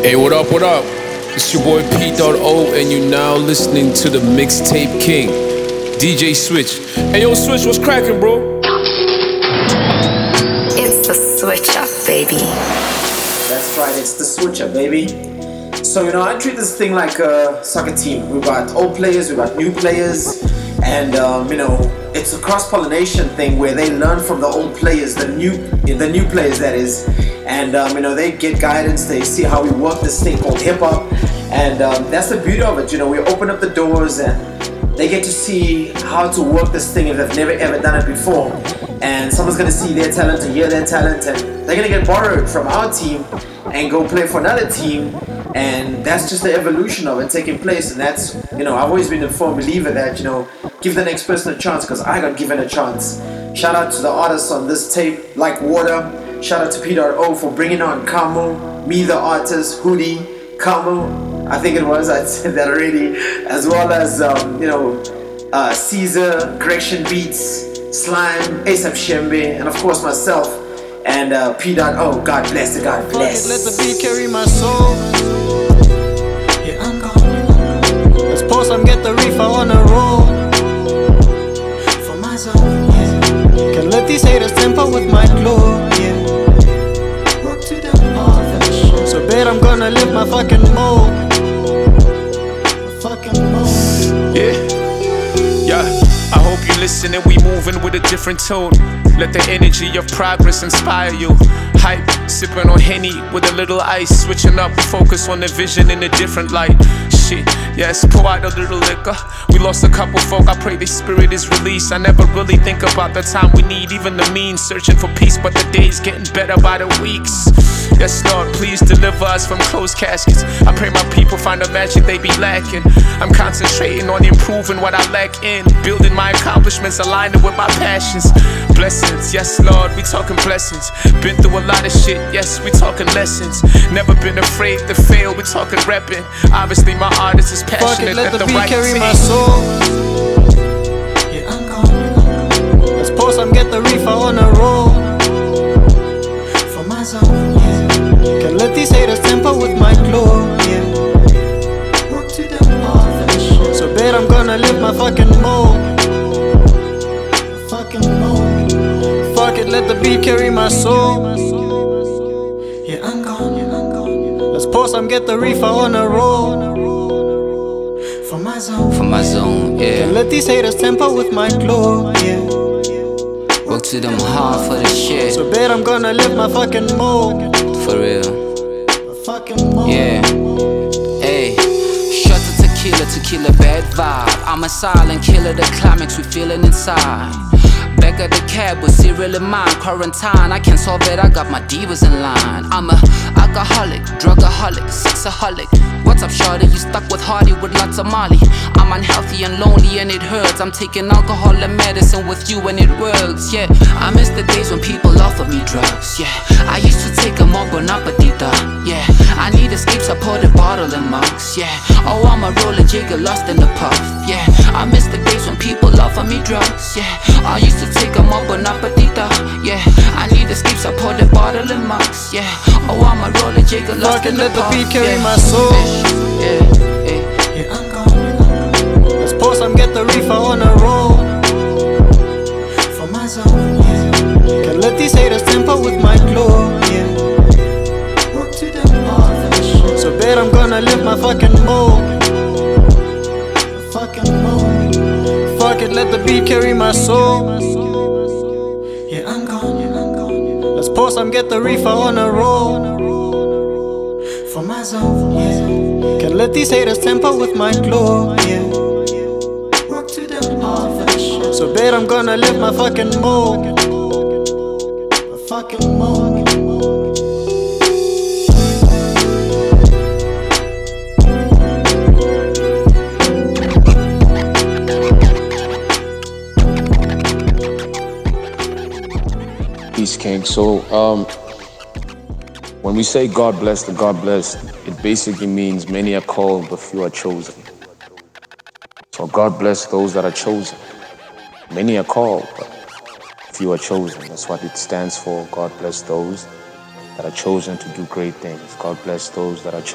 Hey, what up, what up? It's your boy P.O, and you now listening to the Mixtape King, DJ Switch. Hey, yo, Switch, what's cracking, bro? It's the switch up, baby. That's right, it's the switch up, baby. So, I treat this thing like a soccer team. We've got old players, we've got new players, and, it's a cross-pollination thing where they learn from the old players, the new players, that is. And, they get guidance, they see how we work this thing called hip-hop. And that's the beauty of it, we open up the doors and they get to see how to work this thing if they've never ever done it before. And someone's gonna see their talent and hear their talent, and they're gonna get borrowed from our team and go play for another team. And that's just the evolution of it taking place. And that's, I've always been a firm believer that, give the next person a chance, because I got given a chance. Shout out to the artists on this tape, like Water. Shout out to P.O for bringing on Kamo, Me the Artist, Hoodie, Kamo, I think it was, I said that already, as well as, Caesar, Correction Beats, Slime, ASAP Shembe, and of course myself, and P.O, God bless it, God bless. Let the beat carry my soul. Yeah, I'm gone. Let's pause and get the reefer on the road. For my zone, yeah. Can let these haters temper with my glow, yeah. Work to the marvelous. So bet I'm gonna lift my fucking mode. Yeah, I hope you listen and we moving with a different tone. Let the energy of progress inspire you. Hype, sipping on Henny with a little ice. Switching up, focus on the vision in a different light. Shit, yes, pour out a little liquor. We lost a couple folk, I pray their spirit is released. I never really think about the time we need, even the means. Searching for peace, but the day's getting better by the weeks. Yes, Lord, please deliver us from closed caskets. I pray my people find the magic they be lacking. I'm concentrating on improving what I lack in. Building my accomplishments, aligning with my passions. Blessings, yes, Lord, we talking blessings. Been through a lot of shit, yes, we talking lessons. Never been afraid to fail, we talking repping. Obviously, my artist is passionate. Let the beat right carry team. my soul. Yeah, I'm gone. Let's pause and get the reefer on the road. For my zone, yeah. Can let these haters temper with my glow, yeah. Work to the marvelous. So bet I'm gonna lift my fucking mode. Fuck it, let the beat carry my soul. Yeah, I'm gone. Let's pause and get the reefer on the road. For my zone, yeah. Can let these haters temper with my glow, yeah. Work to them hard for the shit. So bet I'm gonna lift my fucking mode. For real. Fucking mode. Yeah. Hey. Shut the tequila, bad vibe. I'm a silent killer, the climax we feeling inside. Back at the cab with cereal in mind. Quarantine, I can't solve it, I got my divas in line. I'm a alcoholic, drugaholic, sexaholic. What's up, shorty? You stuck with Hardy with lots of Molly. I'm unhealthy and lonely and it hurts. I'm taking alcohol and medicine with you and it works, yeah. I miss the days when people offered me drugs, yeah. I used to take them all, bon appetita, yeah. I need escapes, I pour the bottle in mugs, yeah. Oh, I'm a roller jigger lost in the puff, yeah. I miss the days when people offer me drugs, yeah. I used to take them all, bon appetita, yeah. I need escapes, I pour the bottle in mugs, yeah. Oh, I'm a roller jigger lost in the puff, let the beat carry yeah. my soul. Yeah, yeah. Yeah, I'm gone. Let's pause and get the reefer on the road. For my zone, yeah. Can let these haters temper with my glow, yeah. Work to the marvelous. So bet I'm gonna lift my fucking mode. Fuck it, let the beat carry my soul. Yeah, I'm gone. Let's pause and get the reefer on the road. For my zone, yeah. Can let these haters temper with my glow, yeah. Work to the marvelous. So bet I'm gonna lift my fucking mode. Peace, King. So, when we say God bless the God blessed, it basically means many are called, but few are chosen. So God bless those that are chosen. Many are called, but few are chosen. That's what it stands for. God bless those that are chosen to do great things. God bless those that are